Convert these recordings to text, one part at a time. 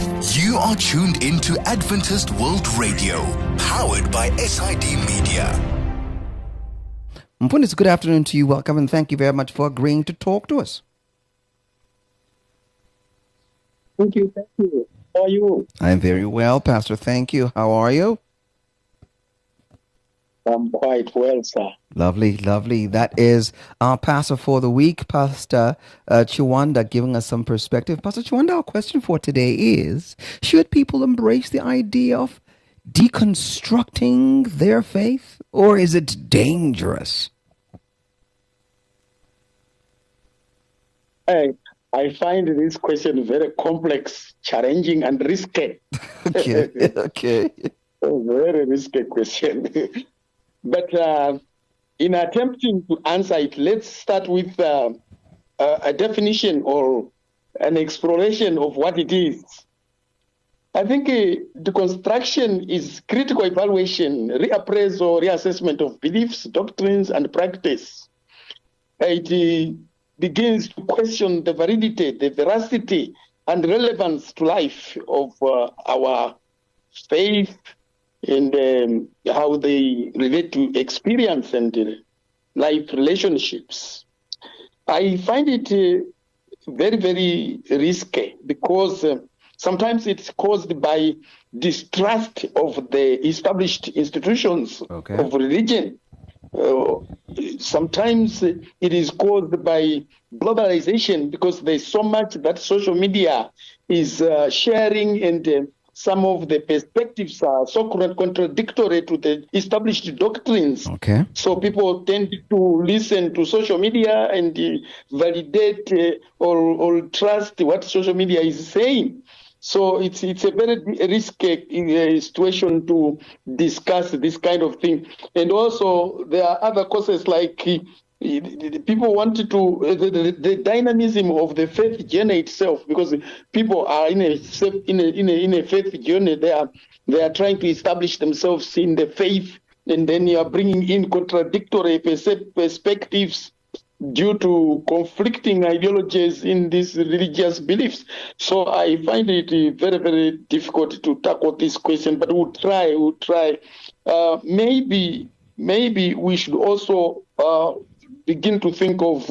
You are tuned into Adventist World Radio, powered by SID Media. Mfundisi, good afternoon to you. Welcome and thank you very much for agreeing to talk to us. Thank you. How are you? I'm very well, Pastor. Thank you. How are you? I'm quite well, sir. Lovely, lovely. That is our pastor for the week, Pastor Chiwanda, giving us some perspective. Pastor Chiwanda, our question for today is, should people embrace the idea of deconstructing their faith, or is it dangerous? I find this question very complex, challenging, and risky. Okay. A very risky question. But in attempting to answer it, let's start with a definition or an exploration of what it is. I think deconstruction is critical evaluation, reappraisal, reassessment of beliefs, doctrines, and practice. It begins to question the validity, the veracity, and relevance to life of our faith and how they relate to experience and life relationships. I find it very, very risky because sometimes it's caused by distrust of the established institutions of religion. Sometimes it is caused by globalization because there's so much that social media is sharing, and some of the perspectives are so contradictory to the established doctrines. So people tend to listen to social media and validate or trust what social media is saying. So it's a very risky situation to discuss this kind of thing. And also there are other causes like people want to the dynamism of the faith journey itself, because people are in a faith journey. They are trying to establish themselves in the faith, and then you are bringing in contradictory perspectives due to conflicting ideologies in these religious beliefs. So I find it very, very difficult to tackle this question, but we'll try. Maybe we should also begin to think of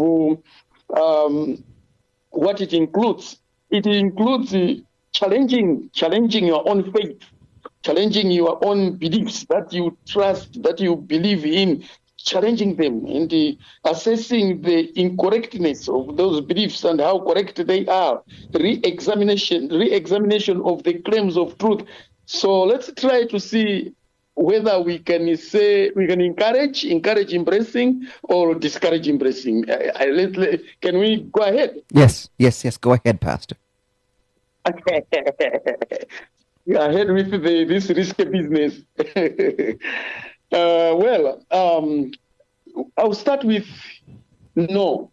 what it includes. It includes challenging your own faith, challenging your own beliefs that you trust, that you believe in, challenging them and assessing the incorrectness of those beliefs and how correct they are, re-examination of the claims of truth. So let's try to see whether we can encourage embracing or discourage embracing. Can we go ahead? Yes. Go ahead, Pastor. Okay. Ahead with this risky business. I'll start with no.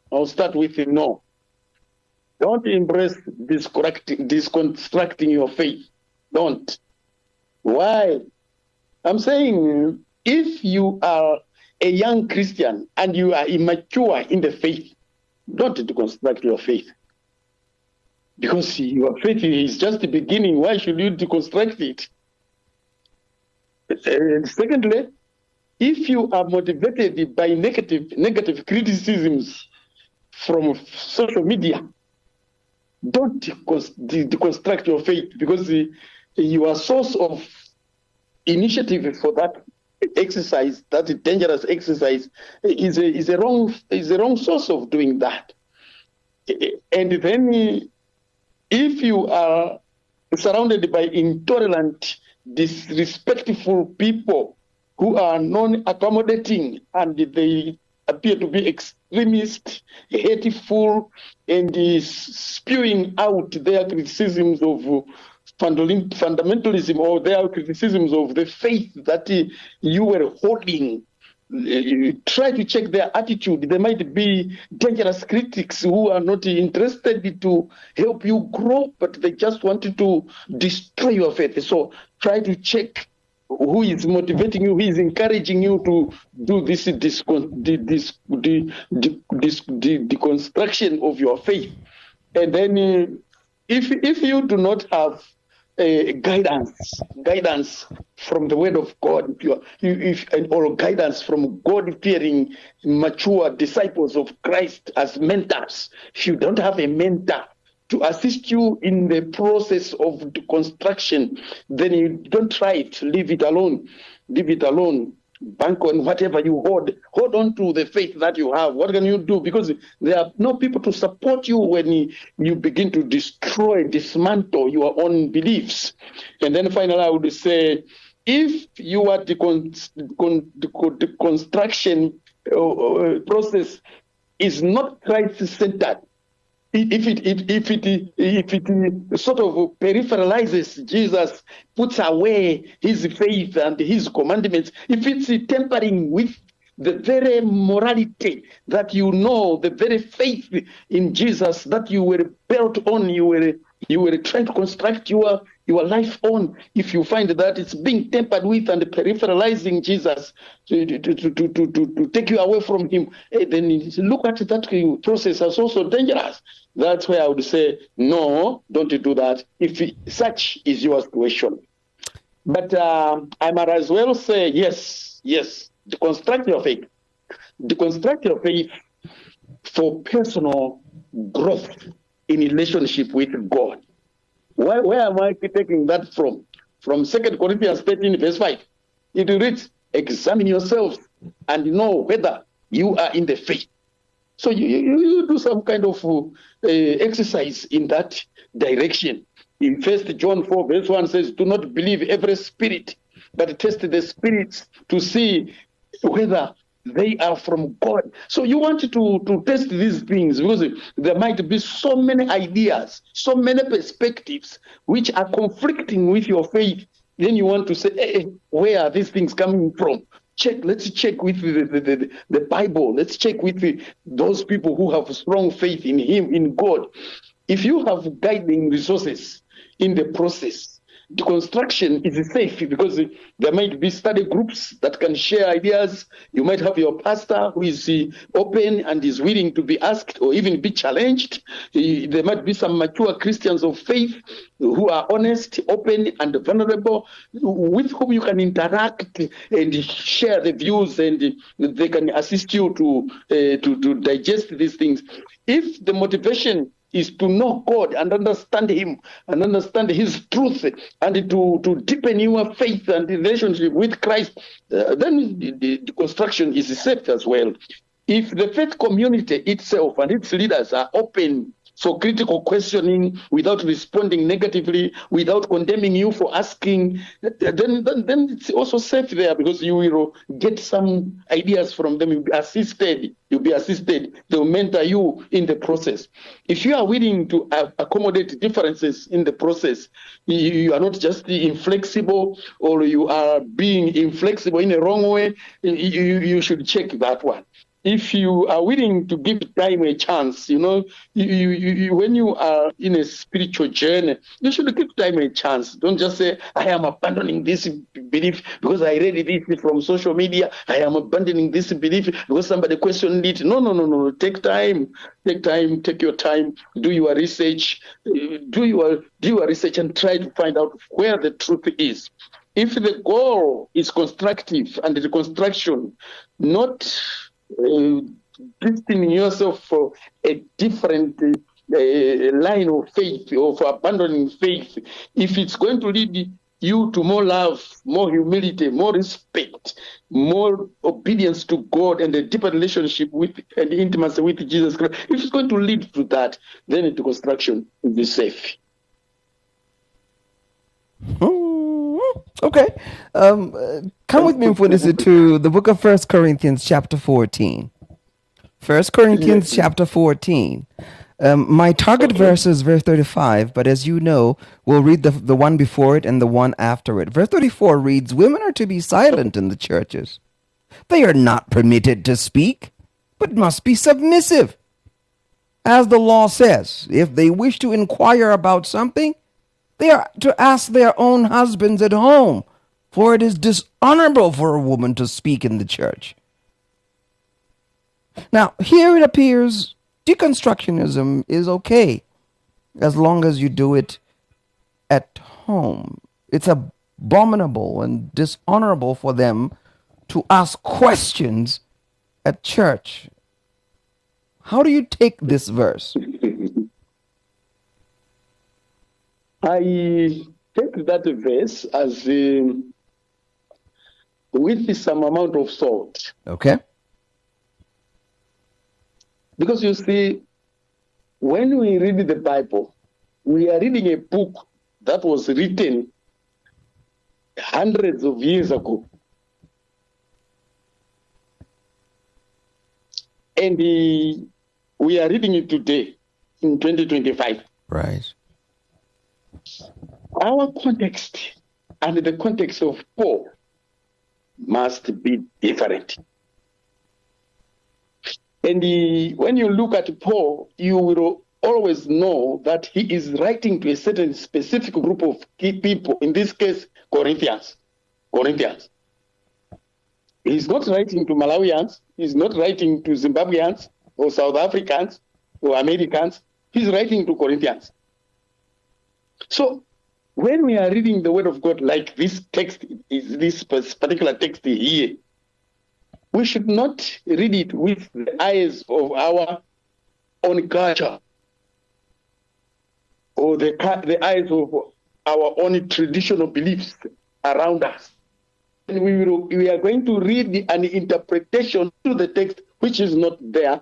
Don't embrace deconstructing your faith. Don't. Why? I'm saying if you are a young Christian and you are immature in the faith, don't deconstruct your faith. Because your faith is just the beginning. Why should you deconstruct it? Secondly, if you are motivated by negative criticisms from social media, don't deconstruct your faith, because your source of initiative for that exercise, that dangerous exercise, is a wrong source of doing that. And then, if you are surrounded by intolerant, disrespectful people who are non-accommodating and they appear to be extremist, hateful, and spewing out their criticisms of fundamentalism or their criticisms of the faith that you were holding, you try to check their attitude. They might be dangerous critics who are not interested to help you grow, but they just wanted to destroy your faith. So try to check who is motivating you, who is encouraging you to do this deconstruction of your faith. And then if you do not have guidance from the Word of God, or guidance from God-fearing, mature disciples of Christ as mentors, if you don't have a mentor to assist you in the process of the construction, then you don't try it. Leave it alone. Leave it alone. Bank on whatever you hold. Hold on to the faith that you have. What can you do? Because there are no people to support you when you begin to dismantle your own beliefs. And then finally, I would say, if you are the construction process is not Christ-centered, if it sort of peripheralizes Jesus, puts away his faith and his commandments, if it's tempering with the very morality that you know, the very faith in Jesus that you were built on, you were trying to construct your life on, if you find that it's being tempered with and peripheralizing Jesus to take you away from him, then look at that process as also dangerous. That's where I would say, no, don't do that, if such is your situation. But I might as well say, yes, deconstruct your faith. Deconstruct your faith for personal growth in relationship with God. Where am I taking that from? From 2 Corinthians 13, verse 5. It reads, examine yourselves and know whether you are in the faith. So you do some kind of exercise in that direction. In 1 John 4, verse 1 says, do not believe every spirit, but test the spirits to see whether they are from God. So you want to test these things, because there might be so many ideas, so many perspectives which are conflicting with your faith. Then you want to say, hey, where are these things coming from? Let's check with the Bible. Let's check with those people who have strong faith in him, in God. If you have guiding resources in the process, the construction is safe, because there might be study groups that can share ideas. You might have your pastor who is open and is willing to be asked or even be challenged. There might be some mature Christians of faith who are honest, open, and vulnerable, with whom you can interact and share the views, and they can assist you to digest these things. If the motivation is to know God and understand him and understand his truth, and to deepen your faith and relationship with Christ, then the construction is safe as well. If the faith community itself and its leaders are open for critical questioning without responding negatively, without condemning you for asking, then it's also safe there, because you will get some ideas from them. You'll be assisted. They'll mentor you in the process. If you are willing to accommodate differences in the process, you are not just inflexible, or you are being inflexible in a wrong way, you should check that one. If you are willing to give time a chance, when you are in a spiritual journey, you should give time a chance. Don't just say, I am abandoning this belief because I read it from social media. I am abandoning this belief because somebody questioned it. No. Take time. Take your time. Do your research. Do your research and try to find out where the truth is. If the goal is constructive and the construction, not distancing yourself for a different line of faith, or for abandoning faith, if it's going to lead you to more love, more humility, more respect, more obedience to God, and a deeper relationship with and intimacy with Jesus Christ, if it's going to lead to that, then the construction will be safe. Okay. Come with me for this to the book of 1 Corinthians chapter 14. 1 Corinthians chapter 14. My target verse is verse 35, but as you know, we'll read the one before it and the one after it. Verse 34 reads, women are to be silent in the churches. They are not permitted to speak, but must be submissive. As the law says, if they wish to inquire about something, they are to ask their own husbands at home, for it is dishonorable for a woman to speak in the church. Now, here it appears deconstructionism is okay. as long as you do it at home. It's abominable and dishonorable for them to ask questions at church. How do you take this verse? I take that verse as with some amount of salt. Okay. Because you see, when we read the Bible, we are reading a book that was written hundreds of years ago. And we are reading it today in 2025. Right. Our context and the context of Paul must be different. And when you look at Paul, you will always know that he is writing to a certain specific group of key people, in this case, Corinthians. He's not writing to Malawians, he's not writing to Zimbabweans or South Africans or Americans, he's writing to Corinthians. So when we are reading the word of God like this text, is this particular text here, we should not read it with the eyes of our own culture or the eyes of our own traditional beliefs around us. And we are going to read an interpretation to the text which was not there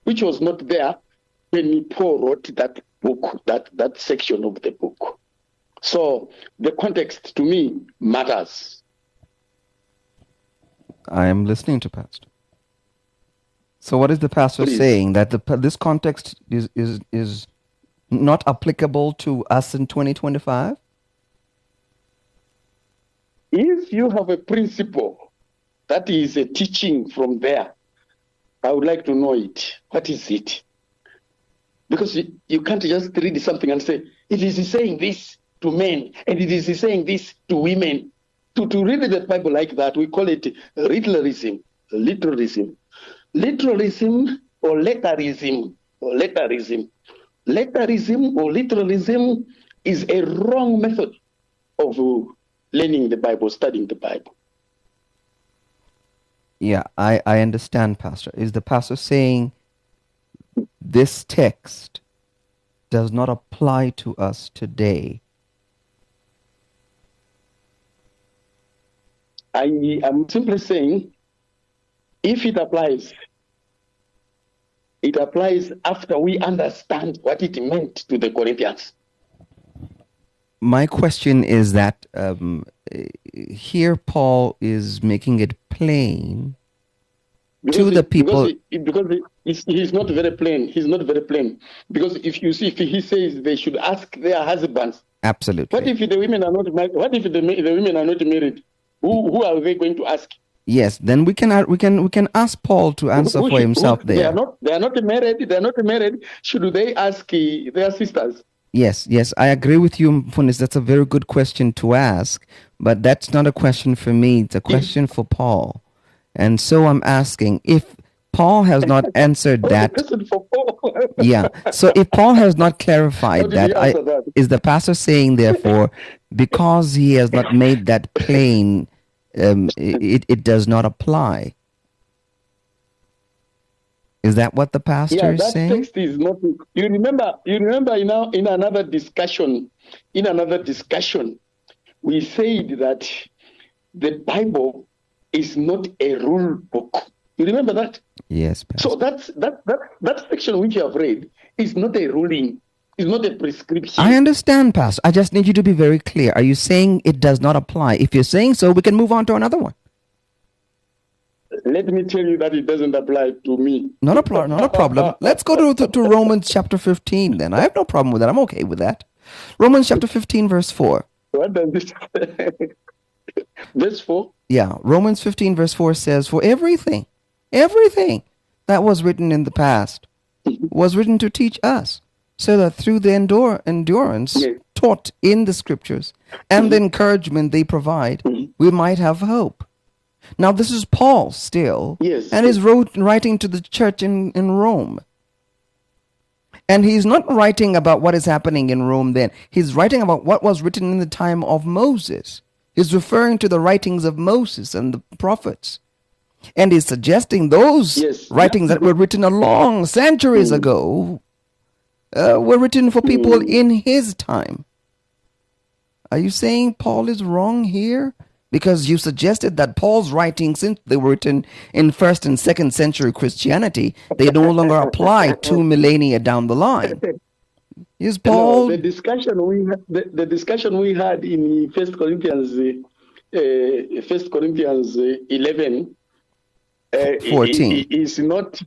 when Paul wrote that book, that section of the book. So the context to me matters. I am listening to Pastor. So what is the pastor saying? That this context is not applicable to us in 2025? If you have a principle that is a teaching from there, I would like to know it. What is it? Because you can't just read something and say, it is saying this to men, and it is saying this to women. To read the Bible like that, we call it literalism or letterism. Letterism or literalism is a wrong method of learning the Bible, studying the Bible. Yeah, I understand, Pastor. Is the pastor saying this text does not apply to us today? I am simply saying, if it applies after we understand what it meant to the Corinthians. My question is that here Paul is making it plain to the people. Because he's not very plain. He's not very plain. Because if he says they should ask their husbands. Absolutely. What if the women are not married? What if the women are not married? Who are they going to ask? Yes, then we can ask Paul to answer for himself there. They are not married. Should they ask their sisters? Yes, I agree with you, Mfundisi. That's a very good question to ask, but that's not a question for me. It's a question for Paul. And so I'm asking, if Paul has not answered that. Yeah, so if Paul has not clarified that, is the pastor saying, therefore, because he has not made that plain, it does not apply? Is that what the pastor is saying? Text is not. You remember in another discussion, we said that the Bible is not a rule book. You remember that? Yes, Pastor. So that section which you have read is not a ruling, is not a prescription. I understand, Pastor. I just need you to be very clear. Are you saying it does not apply? If you're saying so, we can move on to another one. Let me tell you that it doesn't apply to me. Not a problem. Let's go to Romans chapter 15 then. I have no problem with that. I'm okay with that. Romans chapter 15 verse 4. What does this say? Verse 4? Yeah, Romans 15 verse 4 says, for everything that was written in the past was written to teach us, so that through the endurance taught in the scriptures and the encouragement they provide, we might have hope. Now this is Paul still, and is writing to the church in Rome. And he's not writing about what is happening in Rome then. He's writing about what was written in the time of Moses. He's referring to the writings of Moses and the prophets. And he's suggesting those writings that were written a long centuries ago were written for people in his time. Are you saying Paul is wrong here? Because you suggested that Paul's writings, since they were written in 1st and 2nd century Christianity, they no longer apply 2 millennia down the line. Is Paul... The discussion we had in 1 Corinthians 11 14 is not...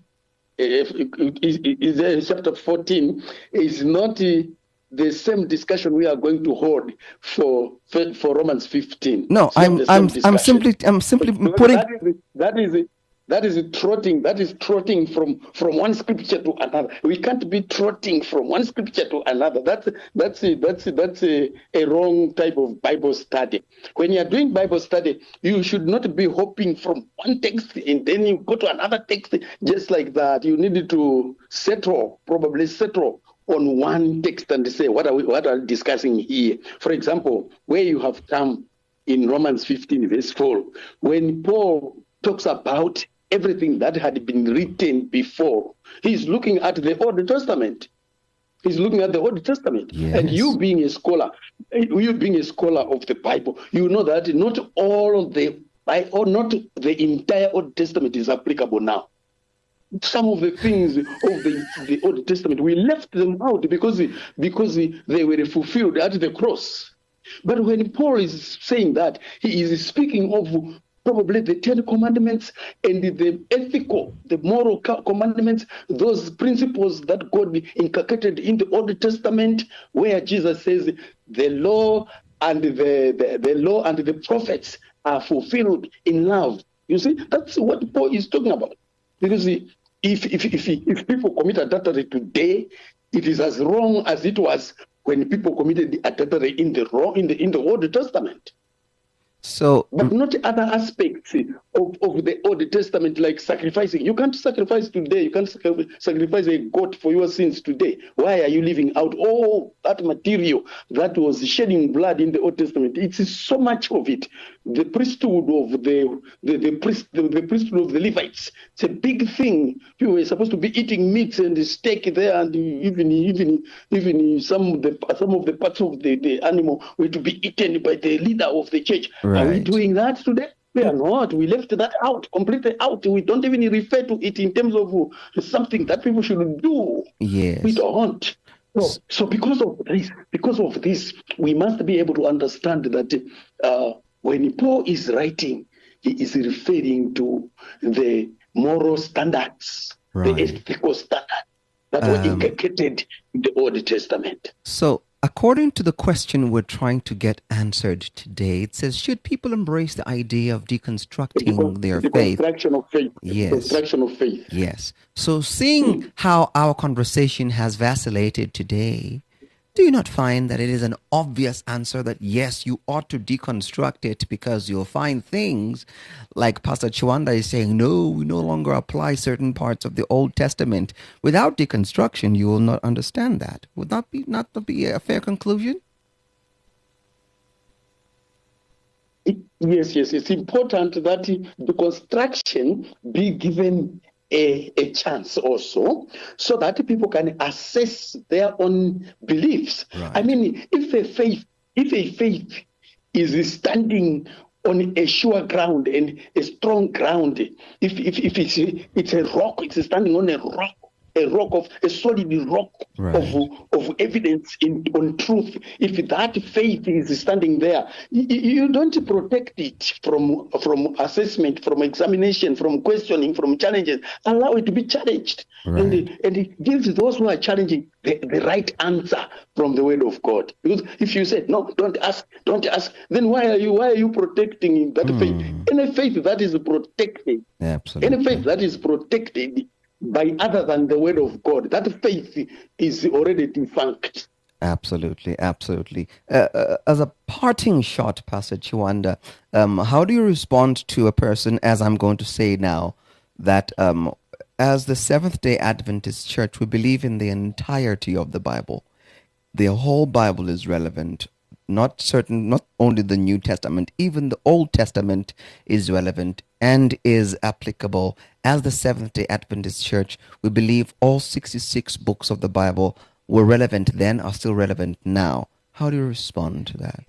is chapter 14 is not... the same discussion we are going to hold for Romans 15. No, I'm simply putting that is trotting from one scripture to another. We can't be trotting from one scripture to another. That's a wrong type of Bible study. When you are doing Bible study, you should not be hopping from one text and then you go to another text just like that. You need to probably settle on one text and say, what are we discussing here? For example, where you have come in Romans 15, verse 4, when Paul talks about everything that had been written before, he's looking at the Old Testament. He's looking at the Old Testament. Yes. And you being a scholar of the Bible, you know that not the entire Old Testament is applicable now. Some of the things of the Old Testament, we left them out because they were fulfilled at the cross. But when Paul is saying that, he is speaking of probably the 10 commandments and the ethical, the moral commandments, those principles that God inculcated in the Old Testament, where Jesus says the law and the law and the prophets are fulfilled in love. You see, that's what Paul is talking about. Because if people commit adultery today, it is as wrong as it was when people committed adultery in the Old Testament. But not other aspects of the Old Testament, like sacrificing. You can't sacrifice today. You can't sacrifice a goat for your sins today. Why are you leaving out all that material that was shedding blood in the Old Testament? It's so much of it. The priesthood of the priesthood of the Levites. It's a big thing. People were supposed to be eating meat and steak there, and even some of the parts of the animal were to be eaten by the leader of the church. Right. Are we doing that today? We are not. We left that out, completely out. We don't even refer to it in terms of something that people should do. Yes. We don't. So because of this, we must be able to understand that when Paul is writing, he is referring to the moral standards, right, the ethical standards that were inculcated in the Old Testament. So, according to the question we're trying to get answered today, it says, should people embrace the idea of deconstructing their faith? Construction of faith. Yes. Construction of faith. Yes. So seeing how our conversation has vacillated today, do you not find that it is an obvious answer that yes, you ought to deconstruct it, because you'll find things like Pastor Chiwanda is saying, no, we no longer apply certain parts of the Old Testament. Without deconstruction, you will not understand that. Would that not be a fair conclusion? Yes. It's important that the construction be given a chance also, so that people can assess their own beliefs. Right. I mean, if a faith is standing on a sure ground and a strong ground, if it's a rock, it's standing on a solid rock, right, of evidence on truth. If that faith is standing there, you don't protect it from assessment, from examination, from questioning, from challenges. Allow it to be challenged, right, and it gives those who are challenging the right answer from the Word of God. Because if you say no, don't ask, then why are you protecting that faith? Any faith that is protected, absolutely, any faith that is protected by other than the Word of God, that faith is already defunct. Absolutely. As a parting shot, Pastor Chiwanda, how do you respond to a person, as I'm going to say now, that as the Seventh-day Adventist Church, we believe in the entirety of the Bible. The whole Bible is relevant. Not only the New Testament, even the Old Testament is relevant and is applicable. As the Seventh-day Adventist Church, we believe all 66 books of the Bible were relevant then, are still relevant now. How do you respond to that?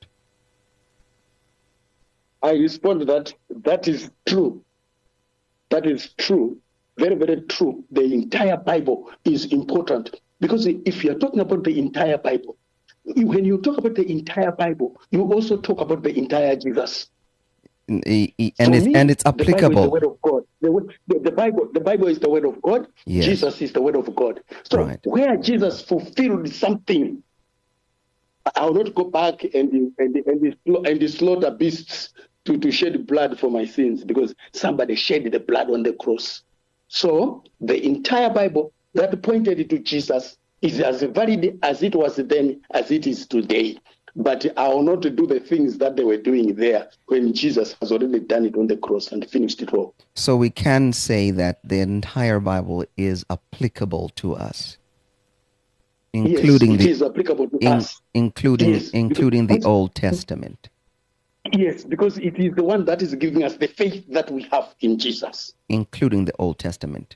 I respond that is true. That is true. Very, very true. The entire Bible is important. Because if you're talking about the entire Bible, when you talk about the entire Bible, you also talk about the entire Jesus. And it's applicable. The Word of God. The Bible is the Word of God. Yes. Jesus is the Word of God. So where Jesus fulfilled something, I will not go back and slaughter beasts to shed blood for my sins, because somebody shed the blood on the cross. So the entire Bible that pointed to Jesus is as valid as it was then as it is today. But I will not do the things that they were doing there when Jesus has already done it on the cross and finished it all. So we can say that the entire Bible is applicable to us, including it is applicable to us, including the Old Testament. Yes, because it is the one that is giving us the faith that we have in Jesus, including the Old Testament.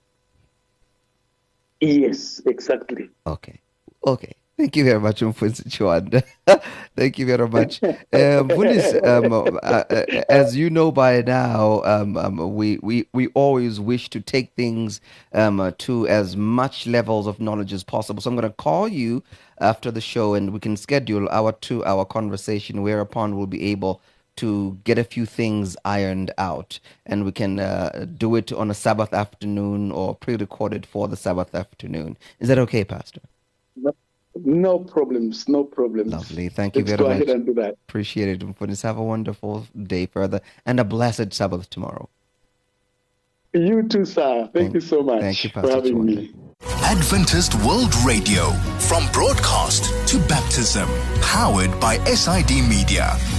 Yes, exactly. Okay. Thank you very much, Mfundisi Chiwanda. Thank you very much. Mfundisi, as you know by now, we always wish to take things to as much levels of knowledge as possible. So I'm going to call you after the show, and we can schedule our 2-hour conversation, whereupon we'll be able to get a few things ironed out, and we can do it on a Sabbath afternoon or pre-recorded for the Sabbath afternoon. Is that okay, Pastor? No problems. Lovely. Thank you very much. Let's go ahead and do that. Appreciate it. Have a wonderful day further and a blessed Sabbath tomorrow. You too, sir. Thank you so much. Thank you, Pastor, for having me. Adventist World Radio, from broadcast to baptism, powered by SID Media.